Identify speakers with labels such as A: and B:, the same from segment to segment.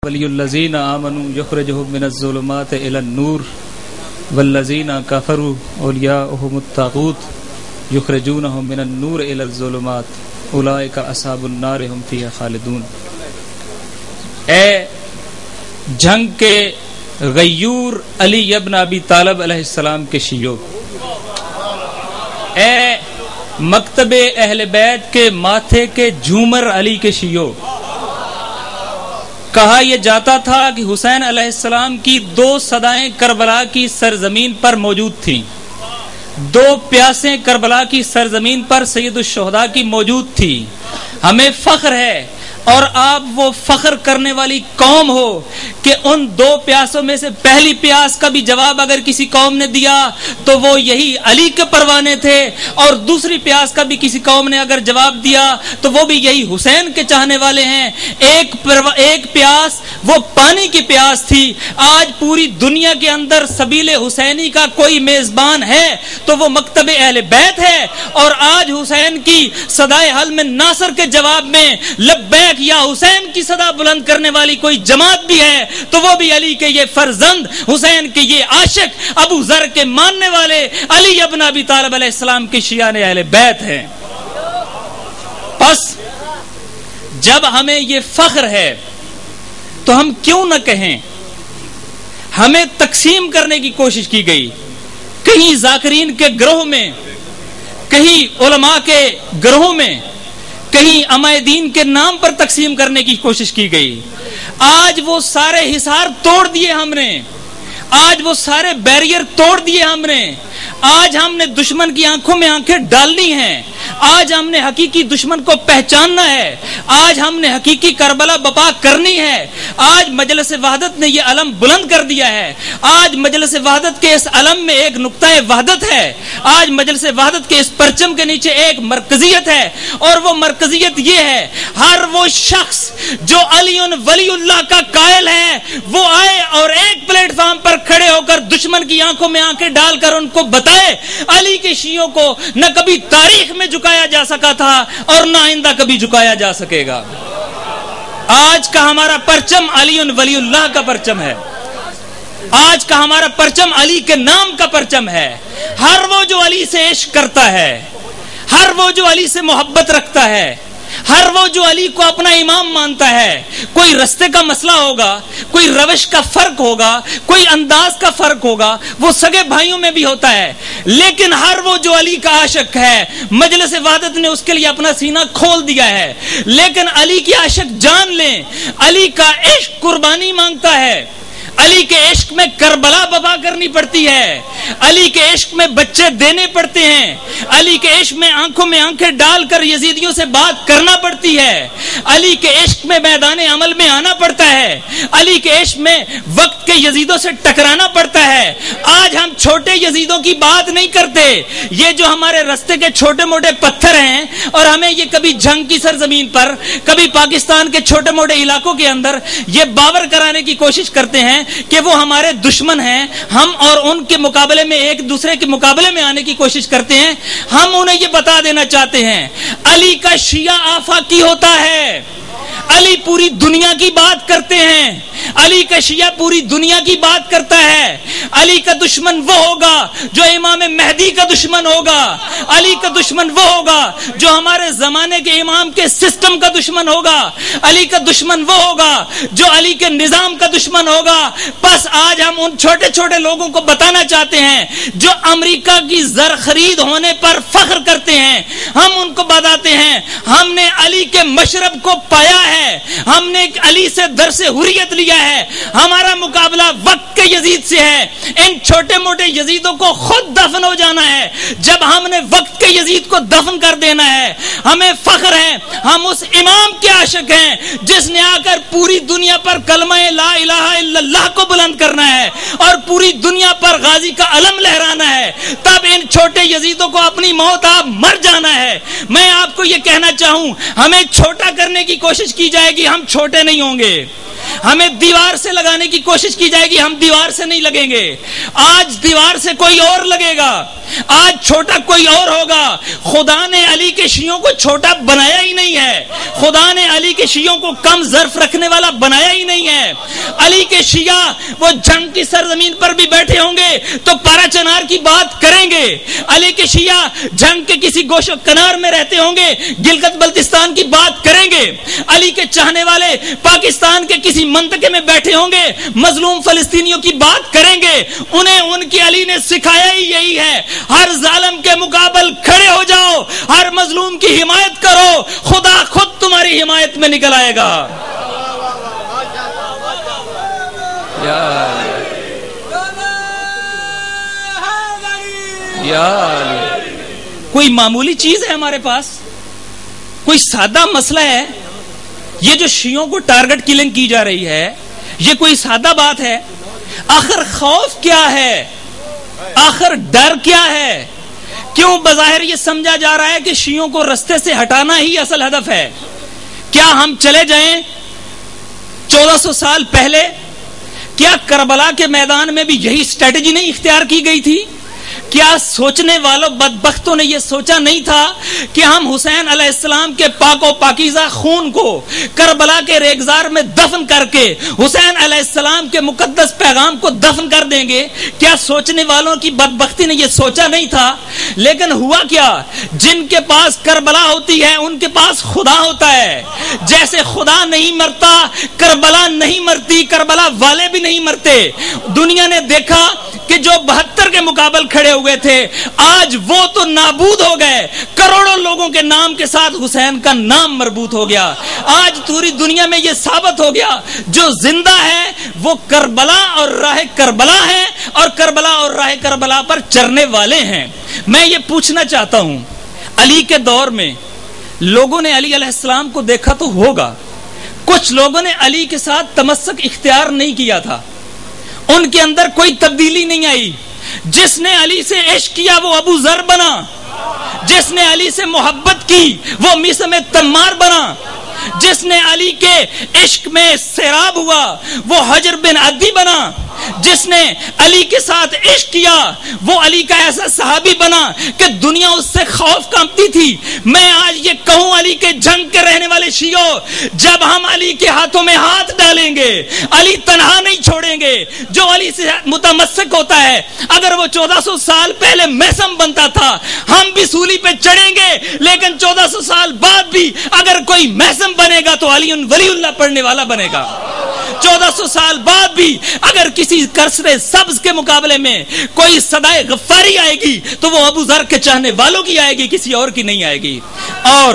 A: ولی الذین آمنوا یخرجهم من الظلمات الی النور والذین کفروا اولیاؤهم الطاغوت یخرجونهم من النور الی الظلمات اولئک اصحاب النار هم فیہا خالدون۔ اے جنگ کے غیور علی ابن ابی طالب علیہ السلام کے شیعوں، اے مکتب اہل بیت کے ماتھے کے جھومر علی کے شیعوں، کہا یہ جاتا تھا کہ حسین علیہ السلام کی دو صدائیں کربلا کی سرزمین پر موجود تھیں، دو پیاسیں کربلا کی سرزمین پر سید الشہداء کی موجود تھی۔ ہمیں فخر ہے اور آپ وہ فخر کرنے والی قوم ہو کہ ان دو پیاسوں میں سے پہلی پیاس کا بھی جواب اگر کسی قوم نے دیا تو وہ یہی علی کے پروانے تھے، اور دوسری پیاس کا بھی کسی قوم نے اگر جواب دیا تو وہ بھی یہی حسین کے چاہنے والے ہیں۔ ایک پیاس وہ پانی کی پیاس تھی۔ آج پوری دنیا کے اندر سبیل حسینی کا کوئی میزبان ہے تو وہ مکتب اہل بیت ہے، اور آج حسین کی صدائے حل میں ناصر کے جواب میں لبیک یا حسین کی صدا بلند کرنے والی کوئی جماعت بھی ہے تو وہ بھی علی کے یہ فرزند، حسین کے یہ عاشق، ابو ذر کے ماننے والے علی ابن ابی طالب علیہ السلام کے شیعہ اہل بیت ہیں۔ پس جب ہمیں یہ فخر ہے تو ہم کیوں نہ کہیں؟ ہمیں تقسیم کرنے کی کوشش کی گئی، کہیں ذاکرین کے گروہ میں، کہیں علماء کے گروہ میں، کہیں امائے دین کے نام پر تقسیم کرنے کی کوشش کی گئی۔ آج وہ سارے حصار توڑ دیے ہم نے، آج وہ سارے بیریئر توڑ دیے ہم نے۔ آج ہم نے دشمن کی آنکھوں میں آنکھیں ڈالنی ہیں، آج ہم نے حقیقی دشمن کو پہچاننا ہے، آج ہم نے حقیقی کربلا بپا کرنی ہے۔ آج مجلس وحدت نے یہ علم بلند کر دیا ہے۔ آج مجلس وحدت کے اس علم میں ایک نقطہ وحدت ہے، آج مجلس وحدت کے اس پرچم کے نیچے ایک مرکزیت ہے، اور وہ مرکزیت یہ ہے، ہر وہ شخص جو علی ولی اللہ کا قائل ہے وہ آئے اور ایک پلیٹ فارم پر کھڑے ہو کر دشمن کی آنکھوں میں آنکھیں ڈال کر ان کو بتائے علی کے شیعوں کو نہ کبھی تاریخ میں جھکایا جا سکا تھا اور نہ آئندہ کبھی جھکایا جا سکے گا۔ آج کا ہمارا پرچم علی ولی اللہ کا پرچم ہے، آج کا ہمارا پرچم علی کے نام کا پرچم ہے۔ ہر وہ جو علی سے عشق کرتا ہے، ہر وہ جو علی سے محبت رکھتا ہے، ہر وہ جو علی کو اپنا امام مانتا ہے، کوئی رستے کا مسئلہ ہوگا، کوئی روش کا فرق ہوگا، کوئی انداز کا فرق ہوگا، وہ سگے بھائیوں میں بھی ہوتا ہے، لیکن ہر وہ جو علی کا عاشق ہے مجلس وحدت نے اس کے لیے اپنا سینہ کھول دیا ہے۔ لیکن علی کی عاشق جان لیں، علی کا عشق قربانی مانگتا ہے، علی کے عشق میں کربلا بپا کرنی پڑتی ہے، علی کے عشق میں بچے دینے پڑتے ہیں، علی کے عشق میں آنکھوں میں آنکھیں ڈال کر یزیدیوں سے بات کرنا پڑتی ہے، علی کے عشق میں میدان عمل میں آنا پڑتا ہے، علی کے عشق میں وقت کے یزیدوں سے ٹکرانا پڑتا ہے۔ آج ہم چھوٹے یزیدوں کی بات نہیں کرتے، یہ جو ہمارے رستے کے چھوٹے موٹے پتھر ہیں، اور ہمیں یہ کبھی جنگ کی سرزمین پر، کبھی پاکستان کے چھوٹے موٹے علاقوں کے اندر یہ باور کرانے کی کوشش کرتے ہیں کہ وہ ہمارے دشمن ہیں، ہم اور ان کے مقابلے میں ایک دوسرے کے مقابلے میں آنے کی کوشش کرتے ہیں۔ ہم انہیں یہ بتا دینا چاہتے ہیں، علی کا شیعہ آفاقی ہوتا ہے، علی پوری دنیا کی بات کرتے ہیں، علی کا شیعہ پوری دنیا کی بات کرتا ہے۔ علی کا دشمن وہ ہوگا جو امام مہدی کا دشمن ہوگا، علی کا دشمن وہ ہوگا جو ہمارے زمانے کے امام کے سسٹم کا دشمن ہوگا، علی کا دشمن وہ ہوگا جو علی کے نظام کا دشمن ہوگا۔ بس آج ہم ان چھوٹے چھوٹے لوگوں کو بتانا چاہتے ہیں جو امریکہ کی زر خرید ہونے پر فخر کرتے ہیں، ہم ان کو بتاتے ہیں ہم نے علی کے مشرب کو پایا ہے، ہم نے علی سے درس حریت لیا ہے، ہمارا مقابلہ وقت کے یزید سے ہے۔ ان چھوٹے موٹے یزیدوں کو خود دفن ہو جانا ہے۔ جب ہم نے وقت کے یزید کو دفن کر دینا ہے، ہمیں فخر ہے، ہم اس امام کے عاشق ہیں جس نے آ کر پوری دنیا پر کلمہ لا الہ الا اللہ کو بلند کرنا ہے اور پوری دنیا پر غازی کا علم لہرانا ہے۔ تب ان چھوٹے یزیدوں کو اپنی موت آپ مر جانا ہے۔ میں آپ کو یہ کہنا چاہوں، ہمیں چھوٹا کرنے کی کوشش کی جائے گی، ہم چھوٹے نہیں ہوں گے۔ ہمیں دیوار سے لگانے کی کوشش کی جائے گی، ہم دیوار سے نہیں لگیں گے. آج دیوار سے کوئی اور لگے گا، آج چھوٹا کوئی اور ہوگا. خدا نے علی کے شیعوں کو چھوٹا بنایا ہی نہیں ہے، خدا نے علی کے شیعوں کو کم ظرف رکھنے والا بنایا ہی نہیں ہے. علی کے شیعہ وہ جنگ کی سرزمین پر بھی بیٹھے ہوں گے تو پارا چنار کی بات کریں گے. علی کے شیعہ جنگ کے کسی گوش و کنار میں رہتے ہوں گے، گلگت بلتستان کی بات کریں گے. علی کے چاہنے والے پاکستان کے کسی منطقے میں بیٹھے ہوں گے، مظلوم فلسطینیوں کی بات کریں گے. انہیں ان کی علی نے سکھایا ہی یہی ہے، ہر ظالم کے مقابل کھڑے ہو جاؤ، ہر مظلوم کی حمایت کرو، خدا خود تمہاری حمایت میں نکل آئے گا. کوئی معمولی چیز ہے ہمارے پاس، کوئی سادہ مسئلہ ہے. یہ جو شیعوں کو ٹارگٹ کلنگ کی جا رہی ہے، یہ کوئی سادہ بات ہے؟ آخر خوف کیا ہے؟ آخر ڈر کیا ہے؟ کیوں بظاہر یہ سمجھا جا رہا ہے کہ شیعوں کو رستے سے ہٹانا ہی اصل ہدف ہے؟ کیا ہم چلے جائیں 1400 سال پہلے؟ کیا کربلا کے میدان میں بھی یہی اسٹریٹجی نہیں اختیار کی گئی تھی؟ کیا سوچنے والوں بدبختوں نے یہ سوچا نہیں تھا کہ ہم حسین علیہ السلام کے پاک و پاکیزہ خون کو کربلا کے ریگزار میں دفن کر کے حسین علیہ السلام کے مقدس پیغام کو دفن کر دیں گے؟ کیا سوچنے والوں کی بدبختی نے یہ سوچا نہیں تھا؟ لیکن ہوا کیا؟ جن کے پاس کربلا ہوتی ہے ان کے پاس خدا ہوتا ہے. جیسے خدا نہیں مرتا، کربلا نہیں مرتی، کربلا والے بھی نہیں مرتے. دنیا نے دیکھا کہ جو 72 کے مقابل کھڑے ہوئے تھے آج وہ تو نابود ہو گئے، کروڑوں لوگوں کے نام کے ساتھ حسین کا نام مربوط ہو گیا. آج پوری دنیا میں یہ ثابت ہو گیا جو زندہ ہے وہ کربلا اور راہ کربلا ہے، اور کربلا اور راہ کربلا پر چرنے والے ہیں. میں یہ پوچھنا چاہتا ہوں، علی کے دور میں لوگوں نے علی علیہ السلام کو دیکھا تو ہوگا، کچھ لوگوں نے علی کے ساتھ تمسک اختیار نہیں کیا تھا، ان کے اندر کوئی تبدیلی نہیں آئی. جس نے علی سے عشق کیا وہ ابو ذر بنا، جس نے علی سے محبت کی وہ میثم تمار بنا، جس نے علی کے عشق میں سیراب ہوا وہ حجر بن عدی بنا، جس نے علی کے ساتھ عشق کیا وہ علی کا ایسا صحابی بنا کہ دنیا اس سے خوف کانپتی تھی. میں آج یہ کہوں علی کے جنگ کے رہنے والے شیعوں، جب ہم علی کے ہاتھوں میں ہاتھ ڈالیں گے علی تنہا نہیں چھوڑیں گے. جو علی سے متمسک ہوتا ہے اگر وہ 1400 سال پہلے محسم بنتا تھا ہم بھی سولی پہ چڑھیں گے، لیکن 1400 سال بعد بھی اگر کوئی محسم بنے گا تو علی ولی اللہ پڑھنے والا بنے گا. 1400 سال بعد بھی اگر کسی کرسر سبز کے مقابلے میں کوئی صدائے غفاری آئے گی تو وہ ابو ذر کے چاہنے والوں کی آئے گی، کسی اور کی نہیں آئے گی. اور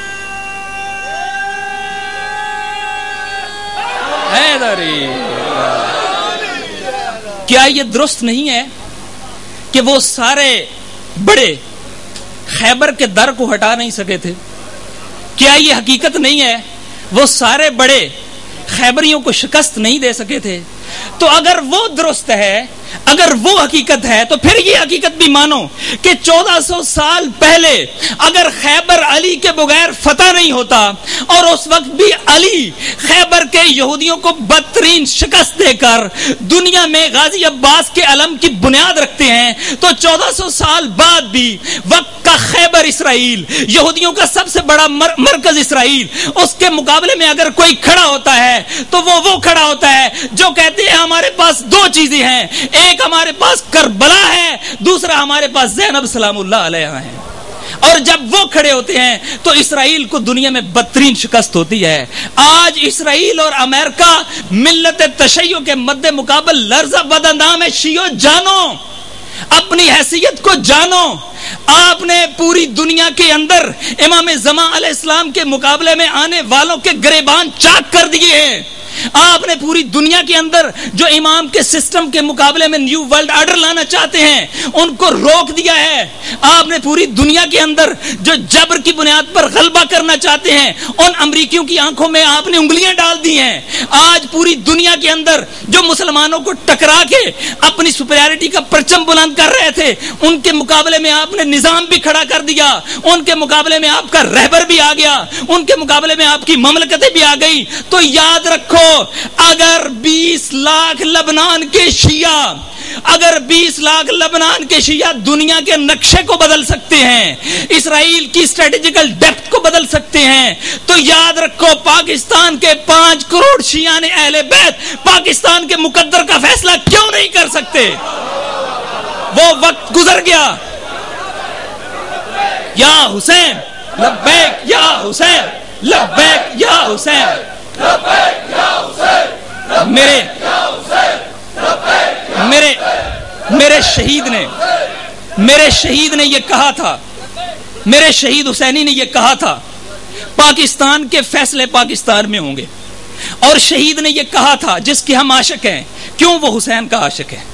A: کیا یہ درست نہیں ہے کہ وہ سارے بڑے خیبر کے در کو ہٹا نہیں سکے تھے؟ کیا یہ حقیقت نہیں ہے وہ سارے بڑے خیبریوں کو شکست نہیں دے سکے تھے؟ تو اگر وہ درست ہے، اگر وہ حقیقت ہے تو پھر یہ حقیقت بھی مانو کہ 1400 سال پہلے اگر خیبر علی کے بغیر فتح نہیں ہوتا اور اس وقت بھی علی خیبر کے یہودیوں کو بدترین شکست دے کر دنیا میں غازی عباس کے علم کی بنیاد رکھتے ہیں، تو 1400 سال بعد بھی وقت کا خیبر اسرائیل، یہودیوں کا سب سے بڑا مرکز اسرائیل، اس کے مقابلے میں اگر کوئی کھڑا ہوتا ہے تو وہ کھڑا ہوتا ہے جو کہتے ہیں ہمارے پاس دو چیزیں ہیں، ایک ہمارے پاس کربلا ہے، دوسرا ہمارے پاس زینب سلام اللہ علیہا ہے. اور جب وہ کھڑے ہوتے ہیں تو اسرائیل کو دنیا میں بدترین شکست ہوتی ہے. آج اسرائیل اور امریکہ ملت تشیع کے مد مقابل لرزہ بداندام ہے. شیعو جانو، اپنی حیثیت کو جانو. آپ نے پوری دنیا کے اندر امام زمان علیہ السلام کے مقابلے میں آنے والوں کے گریبان چاک کر دیے ہیں. آپ نے پوری دنیا کے اندر جو امام کے سسٹم کے مقابلے میں نیو ورلڈ آرڈر لانا چاہتے ہیں ان کو روک دیا ہے. آپ نے پوری دنیا کے اندر جو جبر کی بنیاد پر غلبہ کرنا چاہتے ہیں ان امریکیوں کی آنکھوں میں آپ نے انگلیاں ڈال دی ہیں. آج پوری دنیا کے اندر جو مسلمانوں کو ٹکرا کے اپنی سپیریورٹی کا پرچم بلند کر رہے تھے ان کے مقابلے میں آپ نے نظام بھی کھڑا کر دیا، ان کے مقابلے میں آپ کا رہبر بھی آ گیا، ان کے مقابلے میں آپ کی مملکتیں بھی آ گئی. تو یاد رکھو اگر 20 لاکھ لبنان کے شیعہ دنیا کے نقشے کو بدل سکتے ہیں، اسرائیل کی اسٹریٹجیکل ڈیپتھ کو بدل سکتے ہیں، تو یاد رکھو پاکستان کے 5 کروڑ شیعہ نے اہل بیت پاکستان کے مقدر کا فیصلہ کیوں نہیں کر سکتے؟ وہ وقت گزر گیا. یا حسین لبیک یا حسین لبیک یا حسین لبیک یا حسین. میرے شہید نے یہ کہا تھا، میرے شہید حسینی نے یہ کہا تھا پاکستان کے فیصلے پاکستان میں ہوں گے. اور شہید نے یہ کہا تھا جس کے ہم عاشق ہیں، کیوں وہ حسین کا عاشق ہے.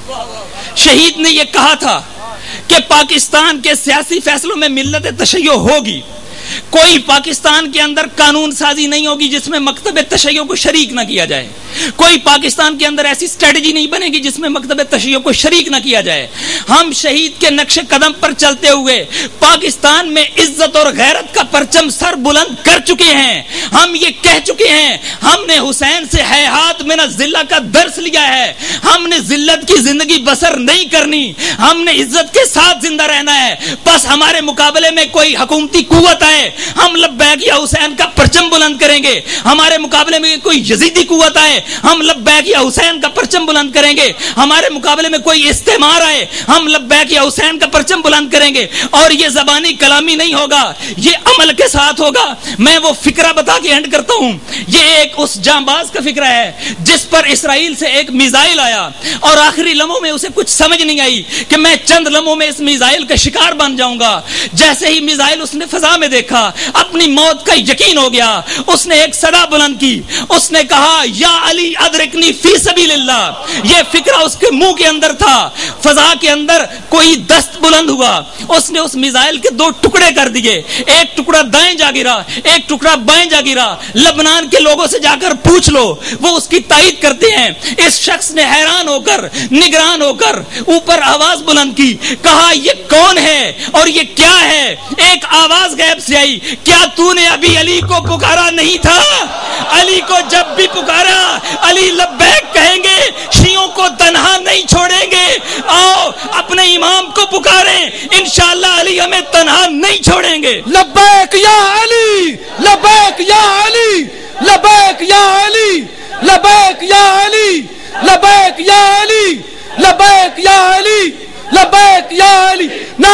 A: شہید نے یہ کہا تھا کہ پاکستان کے سیاسی فیصلوں میں ملت تشیع ہوگی. کوئی پاکستان کے اندر قانون سازی نہیں ہوگی جس میں مکتب تشیع کو شریک نہ کیا جائے. کوئی پاکستان کے اندر ایسی اسٹریٹجی نہیں بنے گی جس میں مکتب تشیع کو شریک نہ کیا جائے. ہم شہید کے نقش قدم پر چلتے ہوئے پاکستان میں عزت اور غیرت کا پرچم سر بلند کر چکے ہیں. ہم یہ کہہ چکے ہیں ہم نے حسین سے ہیہات من الذلہ کا درس لیا ہے. ہم نے ذلت کی زندگی بسر نہیں کرنی، ہم نے عزت کے ساتھ زندہ رہنا ہے. بس ہمارے مقابلے میں کوئی حکومتی قوت آئے ہم لبیک یا حسین کا پرچم بلند کریں گے. ہمارے مقابلے میں کوئی یزیدی قوت آئے ہم لبیک یا حسین کا پرچم بلند کریں گے. ہمارے مقابلے میں کوئی استعمار آئے ہم لبیک یا حسین کا پرچم بلند کریں گے. اور یہ زبانی کلامی نہیں ہوگا، یہ عمل کے ساتھ ہوگا. میں وہ فکرہ بتا کے اینڈ کرتا ہوں. یہ ایک اس جانباز کا فکرہ ہے جس پر اسرائیل سے ایک میزائل آیا اور آخری لمحوں میں اسے کچھ سمجھ نہیں آئی کہ میں چند لمحوں میں اس میزائل کا شکار بن جاؤں گا. جیسے ہی میزائل اس نے فضا میں دیکھا اپنی موت کا یقین ہو گیا. اس نے ایک صدا بلند کی، اس نے کہا یا علی ادرکنی فی سبیل اللہ. یہ فکرہ اس کے منہ کے اندر تھا. فضا کے اندر کوئی دست بلند ہوا، اس نے اس میزائل کے 2 ٹکڑے کر دیے. ایک ٹکڑا دائیں جا گرا، ایک ٹکڑا بائیں جا گرا. لبنان کے لوگوں سے جا کر پوچھ لو، وہ اس کی تائید کرتے ہیں. اس شخص نے حیران ہو کر نگران ہو کر اوپر آواز بلند کی، کہا یہ کون ہے اور یہ کیا ہے؟ ایک آواز غیب سے آئی، کیا تو نے ابھی علی کو پکارا نہیں تھا؟ علی کو جب بھی پکارا علی لبیک کہیں گے، شیعوں کو تنہا نہیں چھوڑیں گے. آؤ اپنے امام کو پکاریں، انشاءاللہ علی ہمیں تنہا نہیں چھوڑیں گے.
B: لبیک یا علی لبیک یا علی لبیک یا علی لبیک یا علی لبیک یا علی لبیک یا علی لبیک یا علی.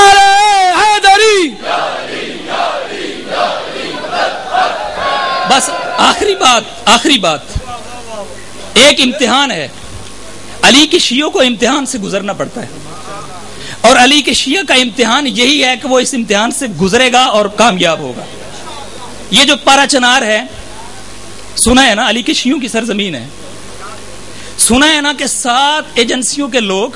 B: نعرہ حیدری.
A: بس آخری بات ایک امتحان ہے. علی کے شیعوں کو امتحان سے گزرنا پڑتا ہے اور علی کے شیعہ کا امتحان یہی ہے کہ وہ اس امتحان سے گزرے گا اور کامیاب ہوگا. یہ جو پارا چنار ہے سنا ہے نا، علی کے شیعوں کی سرزمین ہے. سنا ہے نا کہ 7 ایجنسیوں کے لوگ،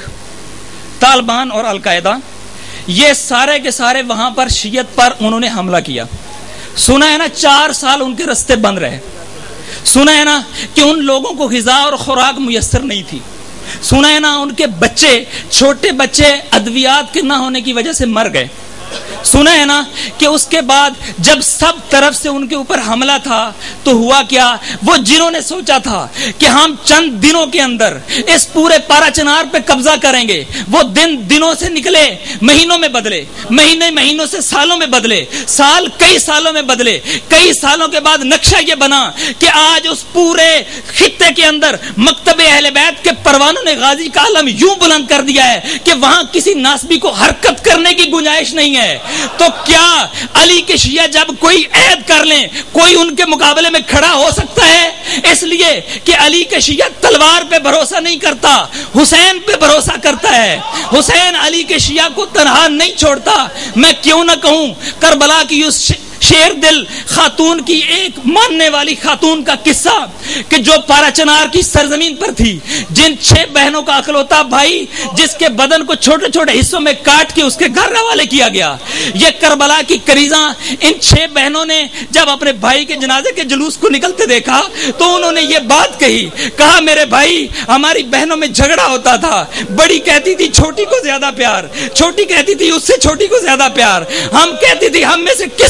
A: طالبان اور القاعدہ، یہ سارے کے سارے وہاں پر شیعت پر انہوں نے حملہ کیا. سنا ہے نا 4 سال ان کے رستے بند رہے. سنا ہے نا کہ ان لوگوں کو غذا اور خوراک میسر نہیں تھی. سنا ہے نا ان کے بچے، چھوٹے بچے ادویات کے نہ ہونے کی وجہ سے مر گئے. سنا ہے نا کہ اس کے بعد جب سب طرف سے ان کے اوپر حملہ تھا تو ہوا کیا؟ وہ جنہوں نے سوچا تھا کہ ہم چند دنوں کے اندر اس پورے پارا چنار پہ قبضہ کریں گے، وہ دنوں سے نکلے مہینوں میں بدلے، مہینوں سے سالوں میں بدلے، سال کئی سالوں میں بدلے. کئی سالوں کے بعد نقشہ یہ بنا کہ آج اس پورے خطے کے اندر مکتب اہل بیت کے پروانوں نے غازی کا علم یوں بلند کر دیا ہے کہ وہاں کسی ناسبی کو حرکت کرنے کی گنجائش نہیں ہے. تو کیا علی کے شیعہ جب کوئی عہد کر لیں کوئی ان کے مقابلے میں کھڑا ہو سکتا ہے؟ اس لیے کہ علی کے شیعہ تلوار پہ بھروسہ نہیں کرتا، حسین پہ بھروسہ کرتا ہے. حسین علی کے شیعہ کو تنہا نہیں چھوڑتا. میں کیوں نہ کہوں کربلا کی اس شیر دل خاتون کی، ایک ماننے والی خاتون کا قصہ کہ جو پارا چنار کی سرزمین پر تھی، جن 6 بہنوں کا اکلوتا بھائی جس کے بدن کو چھوٹے چھوٹے حصوں میں کاٹ کے اس کے گھر حوالے کیا گیا. یہ کربلا کی کریزاں ان 6 بہنوں نے جب اپنے بھائی کے جنازے کے جلوس کو نکلتے دیکھا تو انہوں نے یہ بات کہی، کہا میرے بھائی ہماری بہنوں میں جھگڑا ہوتا تھا، بڑی کہتی تھی چھوٹی کو زیادہ پیار، چھوٹی کہتی تھی اس سے چھوٹی کو زیادہ پیار، ہم کہتی تھی ہم میں سے کس کو تم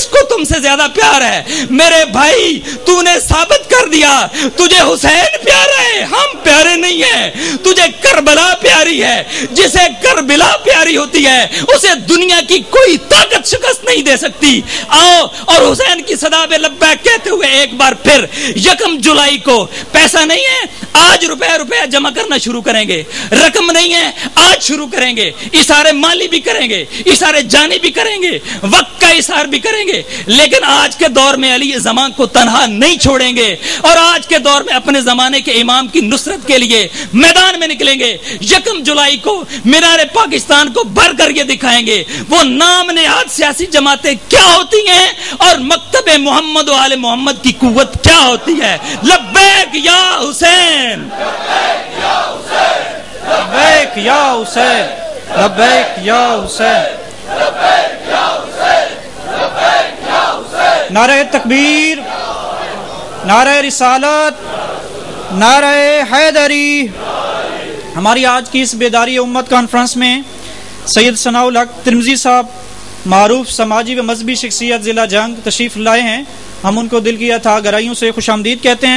A: سے زیادہ پیار ہے. میرے بھائی تو نے ثابت کر دیا تجھے حسین پیارا ہے, ہم پیارے نہیں ہیں. تجھے کربلا پیاری ہے. جسے کربلا پیاری ہوتی ہے اسے دنیا کی کوئی طاقت شکست نہیں دے سکتی. آؤ اور حسین کی صدا پہ لبیک کہتے ہوئے ایک بار پھر 1 جولائی کو, پیسہ نہیں ہے آج روپے جمع کرنا شروع کریں گے, رقم نہیں ہے آج شروع کریں گے, اشارے مالی بھی کریں گے, اشارے جانی بھی کریں گے, وقت کا اشار بھی کریں گے, لیکن آج کے دور میں علی زمان کو تنہا نہیں چھوڑیں گے, اور آج کے دور میں اپنے زمانے کے امام کی نصرت کے لیے میدان میں نکلیں گے. 1 جولائی کو مینار پاکستان کو بھر کر یہ دکھائیں گے وہ نام نہاد سیاسی جماعتیں کیا ہوتی ہیں اور مکتب محمد و آل محمد کی قوت کیا ہوتی ہے. لبیک یا حسین,
B: لبیک یا حسین, لبیک یا حسین, نعرہ تکبیر, نعرہ رسالت, نعرہ حیدری. ہماری آج کی اس بیداری امت کانفرنس میں سید ثناء الحق ترمذی صاحب, معروف سماجی و مذہبی شخصیت ضلع جنگ, تشریف لائے ہیں. ہم ان کو دل کی اتھا گہرائیوں سے خوش آمدید کہتے ہیں.